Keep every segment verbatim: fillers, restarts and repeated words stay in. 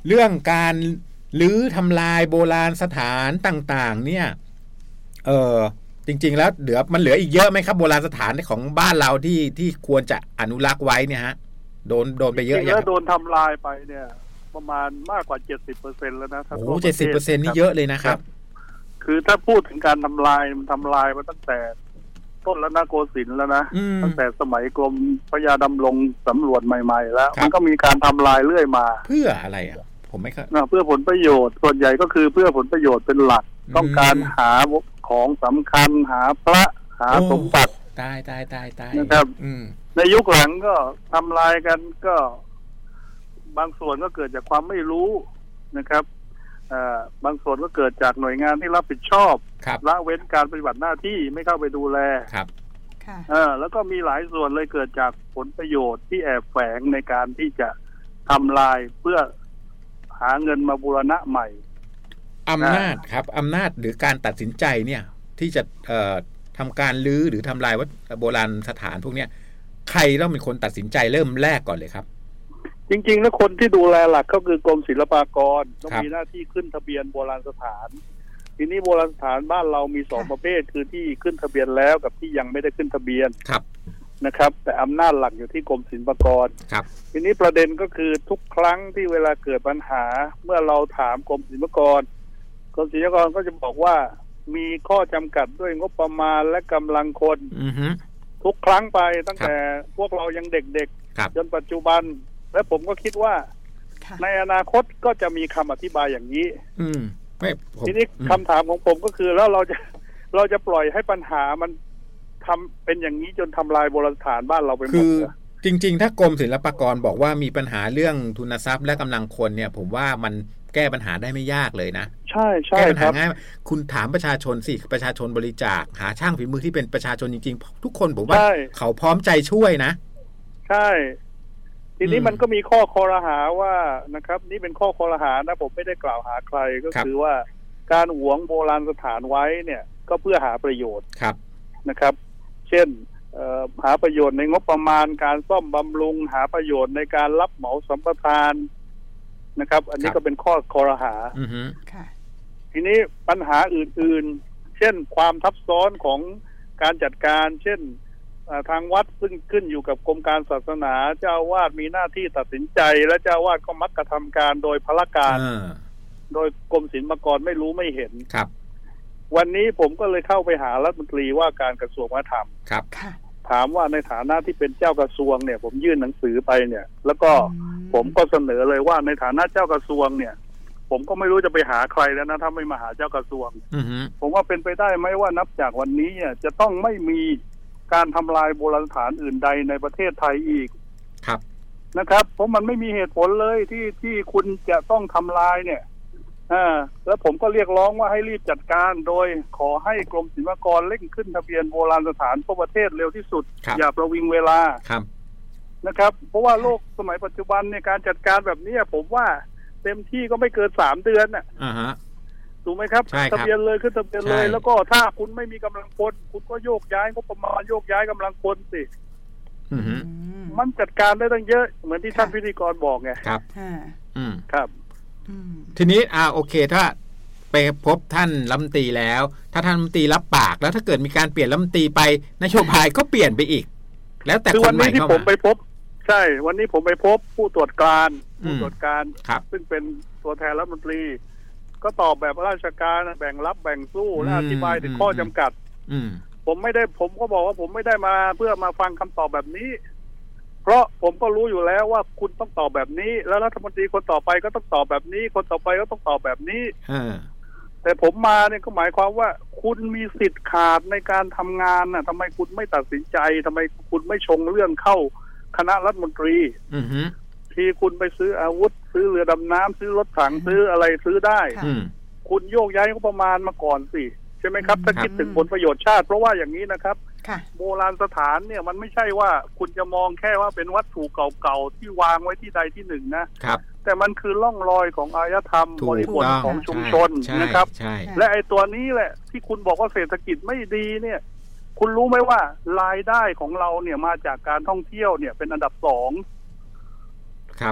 เรื่องการรื้อทำลายโบราณสถานต่างๆเนี่ยเออจริงๆแล้วเหลือมันเหลืออีกเยอะไหมครับโบราณสถานของบ้านเราที่ที่ควรจะอนุรักษ์ไว้เนี่ยฮะโดนโดนไปเยอะอย่างแล้วโดนทำลายไปเนี่ยประมาณมากกว่า เจ็ดสิบเปอร์เซ็นต์ แล้วนะโอ้ เจ็ดสิบเปอร์เซ็นต์ นี่เยอะเลยนะครับคือถ้าพูดถึงการทำลายมันทำลายมาตั้งแต่ต้นรัตนโกสินทร์แล้วนะตั้งแต่สมัยกรมพระยาดำรงสำรวจใหม่ๆแล้วมันก็มีการทำลายเรื่อยมาเพื่ออะไรอ่ะผมไม่เข้าเพื่อผลประโยชน์ส่วนใหญ่ก็คือเพื่อผลประโยชน์เป็นหลักต้องการหาของสำคัญหาพระหาสมบัติตายตายตายตายนะครับในยุคหลังก็ทำลายกันก็บางส่วนก็เกิดจากความไม่รู้นะครับบางส่วนก็เกิดจากหน่วยงานที่รับผิดชอบละเว้นการปฏิบัติหน้าที่ไม่เข้าไปดูแลครับแล้วก็มีหลายส่วนเลยเกิดจากผลประโยชน์ที่แอบแฝงในการที่จะทำลายเพื่อหาเงินมาบูรณะใหม่อำนาจครับอำนาจหรือการตัดสินใจเนี่ยที่จะเอ่อทำการรื้อหรือทำลายวัดโบราณสถานพวกเนี้ยใครต้องเป็นคนตัดสินใจเริ่มแรกก่อนเลยครับจริงๆแล้วคนที่ดูแลหลักก็คือกรมศิลปากรต้องมีหน้าที่ขึ้นทะเบียนโบราณสถานทีนี้โบราณสถานบ้านเรามีสองประเภทคือที่ขึ้นทะเบียนแล้วกับที่ยังไม่ได้ขึ้นทะเบียนนะครับแต่อำนาจหลักอยู่ที่กรมศิลปากรทีนี้ประเด็นก็คือทุกครั้งที่เวลาเกิดปัญหาเมื่อเราถามกรมศิลปากรกรมศิลปากรก็จะบอกว่ามีข้อจำกัดด้วยงบประมาณและกำลังคนทุกครั้งไปตั้งแต่พวกเรายังเด็กๆจนปัจจุบันและผมก็คิดว่าในอนาคตก็จะมีคำอธิบายอย่างนี้ทีนี้คำถามของผมก็คือแล้วเราจะเราจะปล่อยให้ปัญหามันทำเป็นอย่างนี้จนทำลายโบราณสถานบ้านเราไปหมดคือจริงๆถ้ากรมศิลปากรบอกว่ามีปัญหาเรื่องทุนทรัพย์และกำลังคนเนี่ยผมว่ามันแก้ปัญหาได้ไม่ยากเลยนะใช่ใช่แก้ปัญหาง่ายคุณถามประชาชนสิประชาชนบริจาคหาช่างฝีมือที่เป็นประชาชนจริงๆทุกคนผมว่าเขาพร้อมใจช่วยนะใช่ทีนี้มันก็มีข้อคอรหาว่านะครับนี่เป็นข้อคอรหานะผมไม่ได้กล่าวหาใครก็คือว่าการหวงโบราณสถานไว้เนี่ยก็เพื่อหาประโยชน์นะครับเช่นหาประโยชน์ในงบประมาณการซ่อมบำรุงหาประโยชน์ในการรับเหมาสัมปทานนะครับอันนี้ก็เป็นข้อคอรหาทีนี้ปัญหาอื่นๆเช่นความทับซ้อนของการจัดการเช่นทางวัดซึ่งขึ้นอยู่กับกรมการศาสนาเจ้าวาดมีหน้าที่ตัดสินใจและเจ้าวาดก็มักกระทำการโดยพละการโดยกรมศิลปากรไม่รู้ไม่เห็นครับวันนี้ผมก็เลยเข้าไปหารัฐมนตรีว่าการกระทรวงวัฒนธรรมครับถามว่าในฐานะที่เป็นเจ้ากระทรวงเนี่ยผมยื่นหนังสือไปเนี่ยแล้วก็ผมก็เสนอเลยว่าในฐานะเจ้ากระทรวงเนี่ยผมก็ไม่รู้จะไปหาใครแล้วนะถ้าไม่มาหาเจ้ากระทรวงผมว่าเป็นไปได้ไหมว่านับจากวันนี้เนี่ยจะต้องไม่มีการทำลายโบราณสถานอื่นใดในประเทศไทยอีกครับนะครับเพราะมันไม่มีเหตุผลเลยที่ที่คุณจะต้องทำลายเนี่ยอ่าแล้วผมก็เรียกร้องว่าให้รีบจัดการโดยขอให้กรมศิลปากรเร่งขึ้นทะเบียนโบราณสถานทั่วประเทศเร็วที่สุดอย่าประวิงเวลาครับนะครับเพราะว่าโลกสมัยปัจจุบันในการจัดการแบบนี้ผมว่าเต็มที่ก็ไม่เกินสามเดือนน่ะอ่าฮะถูกไหมครับทะเบียนเลยขึ้นทะเบียนเลยแล้วก็ถ้าคุณไม่มีกำลังคนคุณก็โยกย้ายงบประมาณโยกย้ายกำลังคนสิมันจัดการได้ตั้งเยอะเหมือนที่ท่านพิธีกรบอกไงครับอืมครับทีนี้อ่าโอเคถ้าไปพบท่านรัฐมนตรีแล้วถ้าท่านรัฐมนตรีรับปากแล้วถ้าเกิดมีการเปลี่ยนรัฐมนตรีไปนโยบายก็เปลี่ยนไปอีกแล้วแต่คนใหม่เข้ามาคือวันนี้ที่ผมไปพบใช่วันนี้ผมไปพบผู้ตรวจการผู้ตรวจการซึ่งเป็นตัวแทนรัฐมนตรีก็ตอบแบบราชการแบ่งรับแบ่งสู้และอธิบายถึงข้อจำกัดผมไม่ได้ผมก็บอกว่าผมไม่ได้มาเพื่อมาฟังคำตอบแบบนี้เพราะผมก็รู้อยู่แล้วว่าคุณต้องตอบแบบนี้แล้วรัฐมนตรีคนต่อไปก็ต้องตอบแบบนี้คนต่อไปก็ต้องตอบแบบนี้แต่ผมมาเนี่ยก็หมายความว่าคุณมีสิทธิ์ขาดในการทำงานน่ะทำไมคุณไม่ตัดสินใจทำไมคุณไม่ชงเรื่องเข้าคณะรัฐมนตรีที่คุณไปซื้ออาวุธซื้อเรือดำน้ำซื้อรถถังซื้ออะไรซื้อได้คุณโยกย้ายงบประมาณมาก่อนสิใช่ไหมครับถ้าคิดถึงผลประโยชน์ชาติเพราะว่าอย่างนี้นะครับโบราณสถานเนี่ยมันไม่ใช่ว่าคุณจะมองแค่ว่าเป็นวัตถุเก่าๆที่วางไว้ที่ใดที่หนึ่งนะแต่มันคือร่องรอยของอารยธรรมบริบทของชุมชนนะครับและไอ้ตัวนี้แหละที่คุณบอกว่าเศรษฐกิจไม่ดีเนี่ยคุณรู้ไหมว่ารายได้ของเราเนี่ยมาจากการท่องเที่ยวเนี่ยเป็นอันดับสองครับ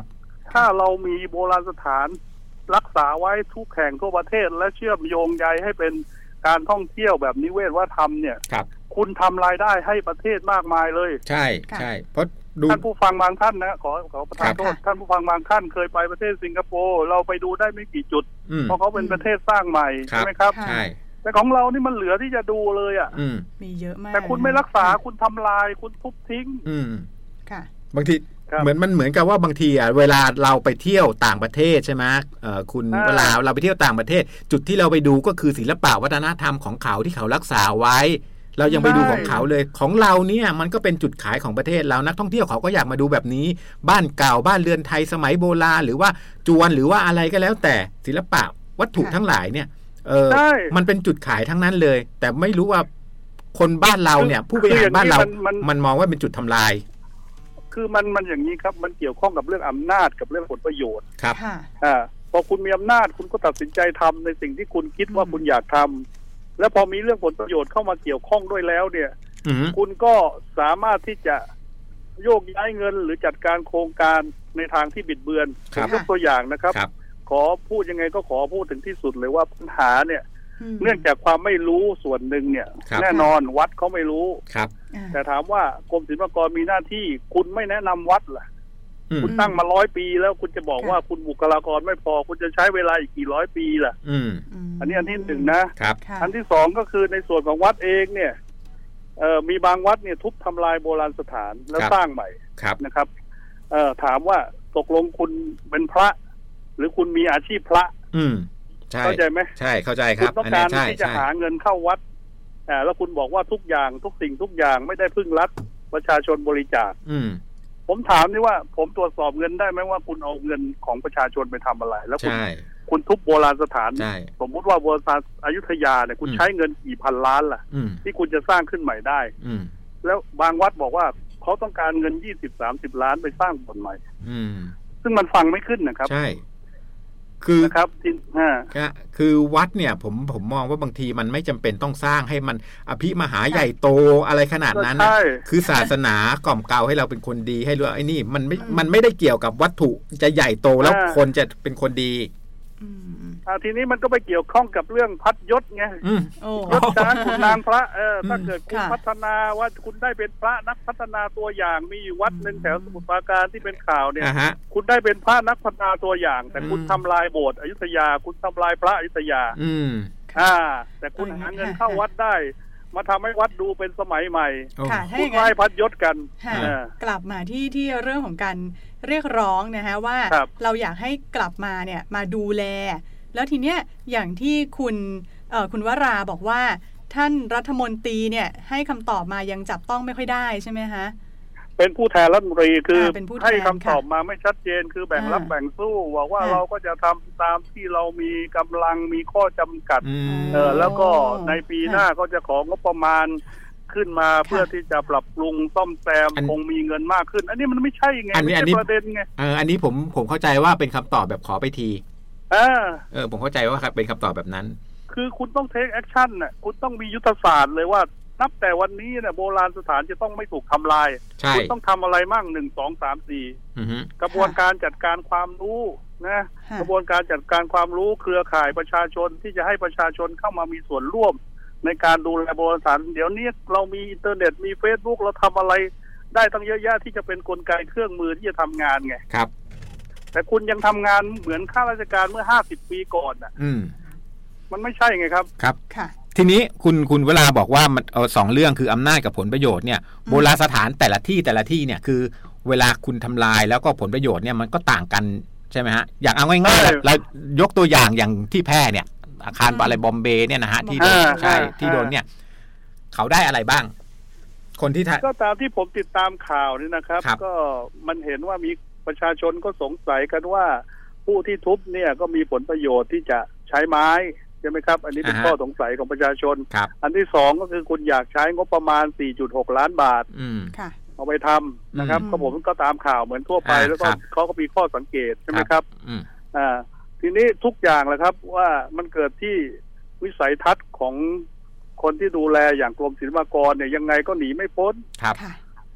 ถ้าเรามีโบราณสถานรักษาไว้ทุกแห่งทั่วประเทศและเชื่อมโยงใยให้เป็นการท่องเที่ยวแบบนิเวศวัฒนธรรมเนี่ยคุณทำรายได้ให้ประเทศมากมายเลยใช่ใช่เพราะท่านผู้ฟังบางท่านนะขอขอประทานโทษท่านผู้ฟังบางท่านเคยไปประเทศสิงคโปร์เราไปดูได้ไม่กี่จุดเพราะเขาเป็นประเทศสร้างใหม่ใช่ไหมครับใช่แต่ของเรานี่มันเหลือที่จะดูเลยอ่ะมีเยอะมากแต่คุณไม่รักษาคุณทำลายคุณทุบทิ้งค่ะบางทีเหมือนมันเหมือนกับว่าบางทีอ่ะเวลาเราไปเที่ยวต่างประเทศใช่ไหมเอ่อคุณเวลาเราไปเที่ยวต่างประเทศจุดที่เราไปดูก็คือศิลปะวัฒนธรรมของเขาที่เขารักษาไว้เรายังไปดูของเขาเลยของเราเนี่ยมันก็เป็นจุดขายของประเทศเรานักท่องเที่ยวเขาก็อยากมาดูแบบนี้บ้านเก่าบ้านเรือนไทยสมัยโบราณหรือว่าจวนหรือว่าอะไรก็แล้วแต่ศิลปะวัตถุทั้งหลายเนี่ยเออมันเป็นจุดขายทั้งนั้นเลยแต่ไม่รู้ว่าคนบ้านเราเนี่ยผู้บริหารบ้านเรามันมองว่าเป็นจุดทำลายคือมันมันอย่างนี้ครับมันเกี่ยวข้องกับเรื่องอำนาจกับเรื่องผลประโยชน์ครับอ่าพอคุณมีอำนาจคุณก็ตัดสินใจทำในสิ่งที่คุณคิดว่าคุณอยากทำแล้วพอมีเรื่องผลประโยชน์เข้ามาเกี่ยวข้องด้วยแล้วเนี่ยคุณก็สามารถที่จะโยกย้ายเงินหรือจัดการโครงการในทางที่บิดเบือนยกตัวอย่างนะครับขอพูดยังไงก็ขอพูดถึงที่สุดเลยว่าปัญหาเนี่ยเนื่องจากความไม่รู้ส่วนหนึ่งเนี่ยแน่นอนวัดเขาไม่รู้แต่ถามว่ากรมศิลปากรมีหน้าที่คุณไม่แนะนำวัดล่ะคุณตั้งมาร้อยปีแล้วคุณจะบอกว่าคุณบุคลากรไม่พอคุณจะใช้เวลาอีกกี่ร้อยปีล่ะอันนี้อันที่หนึ่งนะอันที่สองก็คือในส่วนของวัดเองเนี่ยเอ่อมีบางวัดเนี่ยทุบทำลายโบราณสถานแล้วสร้างใหม่นะครับเอ่อถามว่าตกลงคุณเป็นพระหรือคุณมีอาชีพพระเข้าใจไหมใช่เข้าใจครับคุณต้องการที่จะหาเงินเข้าวัดอ่าแล้วคุณบอกว่าทุกอย่างทุกสิ่งทุกอย่างไม่ได้พึ่งรัฐประชาชนบริจาคผมถามนี่ว่าผมตรวจสอบเงินได้ไหมว่าคุณเอาเงินของประชาชนไปทำอะไรแล้วคุณคุณทุบโบราณสถานสมมติว่าโบราณอยุธยาเนี่ยคุณใช้เงินกี่พันล้านล่ะที่คุณจะสร้างขึ้นใหม่ได้แล้วบางวัดบอกว่าเขาต้องการเงินยี่สิบสามสิบล้านไปสร้างบนใหม่ซึ่งมันฟังไม่ขึ้นนะครับใช่คือนะครับคือวัดเนี่ยผมผมมองว่าบางทีมันไม่จำเป็นต้องสร้างให้มันอภิมหาใหญ่โตอะไรขนาดนั้นนะคือศาสนากล่อมเกลาให้เราเป็นคนดีให้รู้ไอ้นี่มันไม่มันไม่ได้เกี่ยวกับวัตถุจะใหญ่โตแล้วคนจะเป็นคนดีอ่าทีนี้มันก็ไปเกี่ยวข้องกับเรื่องพัดยศไงยศช้างคุณนางพระเออถ้าเกิดคุณพัฒนาว่าคุณได้เป็นพระนักพัฒนาตัวอย่างมีอยู่วัดหนึ่งแถวสมุทรปราการที่เป็นข่าวเนี่ยคุณได้เป็นพระนักพัฒนาตัวอย่างแต่คุณทำลายโบสถ์อยุธยาคุณทำลายพระอยุธยาอ่าแต่คุณหาเงินเข้าวัดได้มาทำให้วัดดูเป็นสมัยใหม่คุณไล่พัดยศกันกลับมาที่ที่เรื่องของการเรียกร้องนะฮะว่าเราอยากให้กลับมาเนี่ยมาดูแลแล้วทีเนี้ยอย่างที่คุณเอ่อคุณวราบอกว่าท่านรัฐมนตรีเนี่ยให้คำตอบมายังจับต้องไม่ค่อยได้ใช่ไหมฮะเป็นผู้แทนรัฐมนตรีคือให้คำตอบมาไม่ชัดเจนคือแบ่งรับแบ่งสู้บอกว่าเราก็จะทำตามที่เรามีกำลังมีข้อจำกัดเออแล้วก็ในปีหน้าก็จะของบประมาณขึ้นมาเพื่อที่จะปรับปรุงซ่อมแซมคงมีเงินมากขึ้นอันนี้มันไม่ใช่ไงอันนี้อันนี้ประเด็นไงเอออันนี้ผมผมเข้าใจว่าเป็นคำตอบแบบขอไปทีเออเออผมเข้าใจว่าครับเป็นคำตอบแบบนั้นคือคุณต้องเทคแอคชั่นน่ะคุณต้องมียุทธศาสตร์เลยว่านับแต่วันนี้เนี่ยโบราณสถานจะต้องไม่ถูกทำลายคุณต้องทำอะไรมั่งหนึ่งสองสามสี่กระบวนการจัดการความรู้นะกระบวนการจัดการความรู้เครือข่ายประชาชนที่จะให้ประชาชนเข้ามามีส่วนร่วมในการดูแลโบราณสถานเดี๋ยวนี้เรามีอินเทอร์เน็ตมี Facebook เราทำอะไรได้ตั้งเยอะแยะที่จะเป็นกลไกเครื่องมือที่จะทำงานไงครับแต่คุณยังทำงานเหมือนข้าราชการเมื่อห้าสิบปีก่อนอ่ะอืมมันไม่ใช่ไงครับครับค่ะทีนี้คุณคุณเวลาบอกว่ามันเอาสองเรื่องคืออำนาจกับผลประโยชน์เนี่ยโบราณสถานแต่ละที่แต่ละที่เนี่ยคือเวลาคุณทำลายแล้วก็ผลประโยชน์เนี่ยมันก็ต่างกันใช่ไหมฮะอย่างเอาง่ายๆเรายกตัวอย่างอย่างที่แพร่เนี่ยอาคารอะไรบอมเบย์เนี่ยนะฮะที่โดนใช่ที่โดนเนี่ยเขาได้อะไรบ้างคนที่ก็ตามที่ผมติดตามข่าวนี่นะครับก็มันเห็นว่ามีประชาชนก็สงสัยกันว่าผู้ที่ทุบเนี่ยก็มีผลประโยชน์ที่จะใช้ไม้ใช่ไหมครับอันนี้เป็นข้อสงสัยของประชาชนอันที่สองก็คือคุณอยากใช้งบประมาณ สี่จุดหก ล้านบาทเอาไปทำนะครับก็ผมก็ตามข่าวเหมือนทั่วไปแล้วก็เขาก็มีข้อสังเกตใช่ไหมครับอ่าทีนี้ทุกอย่างแหละครับว่ามันเกิดที่วิสัยทัศน์ของคนที่ดูแลอย่างกรมศิลปากรเนี่ยยังไงก็หนีไม่พ้นครับ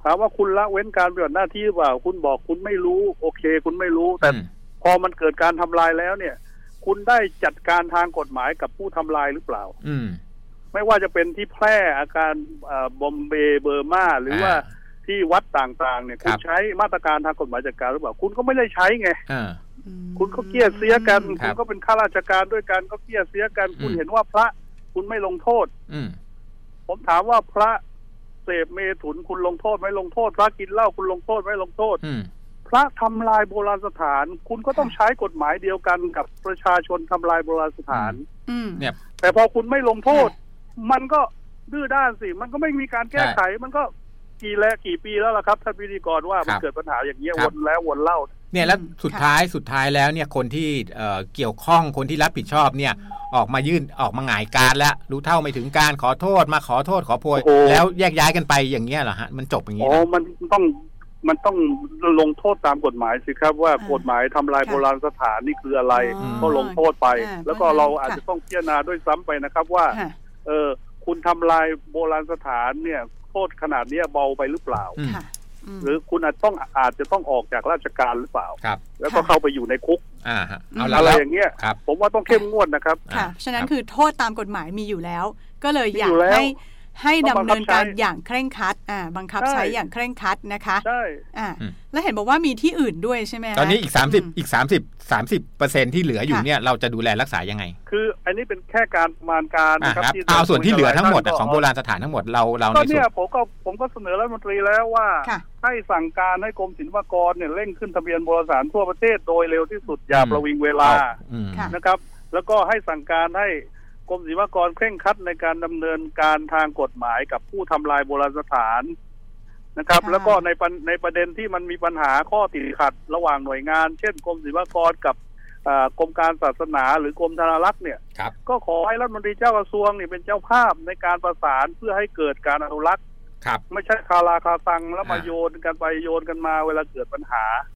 ถามว่าคุณละเว้นการปฏิบัติหน้าที่หรือเปล่าคุณบอกคุณไม่รู้โอเคคุณไม่รู้แต่พอมันเกิดการทำลายแล้วเนี่ยคุณได้จัดการทางกฎหมายกับผู้ทำลายหรือเปล่าอืมไม่ว่าจะเป็นที่แพร่อาการบอมเบย์เบอร์มาหรือว่าที่วัดต่างๆเนี่ยคุณใช้มาตรการทางกฎหมายจัดการหรือเปล่าคุณก็ไม่ได้ใช้ไงคุณก็เกลียดเสียกันคุณก็เป็นข้าราชการด้วยกันก็เกลียดเสียกันคุณเห็นว่าพระคุณไม่ลงโทษผมถามว่าพระเสพเมถุนคุณลงโทษไม่ลงโทษพระกินเหล้าคุณลงโทษไม่ลงโทษพระทำลายโบราณสถานคุณก็ต้องใช้กฎหมายเดียวกันกับประชาชนทำลายโบราณสถานแต่พอคุณไม่ลงโทษมันก็ดื้อด้านสิมันก็ไม่มีการแก้ไขมันก็กี่แล้วกี่ปีแล้วล่ะครับท่านพิธีกรว่ามันเกิดปัญหาอย่างนี้วนแล้ววนเล่าเนี่ยแล้วสุดท้ายสุดท้ายแล้วเนี่ยคนที่เอ่อเกี่ยวข้องคนที่รับผิดชอบเนี่ยออกมายื่นออกมาหงายการแล้วรู้เท่าไม่ถึงการขอโทษมาขอโทษขอโพยแล้วแยกย้ายกันไปอย่างเงี้ยเหรอฮะมันจบอย่างนี้อ๋อมันต้องมันต้องลงโทษตามกฎหมายสิครับว่ากฎหมายทำลายโบราณสถานนี่คืออะไรก็ลงโทษไปแล้วก็เราอาจจะต้องพิจารณาด้วยซ้ำไปนะครับว่าเออคุณทำลายโบราณสถานเนี่ยโทษขนาดนี้เบาไปหรือเปล่าหรือคุณอาจต้องอาจจะต้องออกจากราชการหรือเปล่าแล้วก็เข้าไปอยู่ในคุกอ่าเอาอะไรอย่างเงี้ยผมว่าต้องเข้มงวดนะครับค่ะฉะนั้นคือโทษตามกฎหมายมีอยู่แล้วก็เลยอยากให้ให้ดำเนินการอย่างเคร่งครัดอ่าบังคับใช้อย่างเคร่งครัดนะคะใช่อ่าแล้วเห็นบอกว่ามีที่อื่นด้วยใช่ไหมตอนนี้อีกสามสิบอีกสามสิบ สามสิบเปอร์เซ็นต์ ที่เหลืออยู่เนี่ยเราจะดูแลรักษายังไงคืออันนี้เป็นแค่การประมาณการนะครับเอาส่วนที่เหลือทั้งหมดของโบราณสถานทั้งหมดเราเราในส่วนเนี่ยผมก็ผมก็เสนอรัฐมนตรีแล้วว่าให้สั่งการให้กรมศิลปากรเนี่ยเร่งขึ้นทะเบียนโบราณสถานทั่วประเทศโดยเร็วที่สุดอย่าประวิงเวลานะครับแล้วก็ให้สั่งการให้กรมศิลปากรเคร่งครัดในการดำเนินการทางกฎหมายกับผู้ทำลายโบราณสถานนะครับแล้วก็ในในประเด็นที่มันมีปัญหาข้อติดขัดระหว่างหน่วยงานเช่นกรมศิลปากรกับกรมการศาสนาหรือกรมธนารักษ์เนี่ยก็ขอให้รัฐมนตรีเจ้ากระทรวงนี่เป็นเจ้าภาพในการประสานเพื่อให้เกิดการอนุรักษ์ไม่ใช่คาราคาซังแล้วมาโยนกันไปโยนกันมาเวลาเกิดปัญหา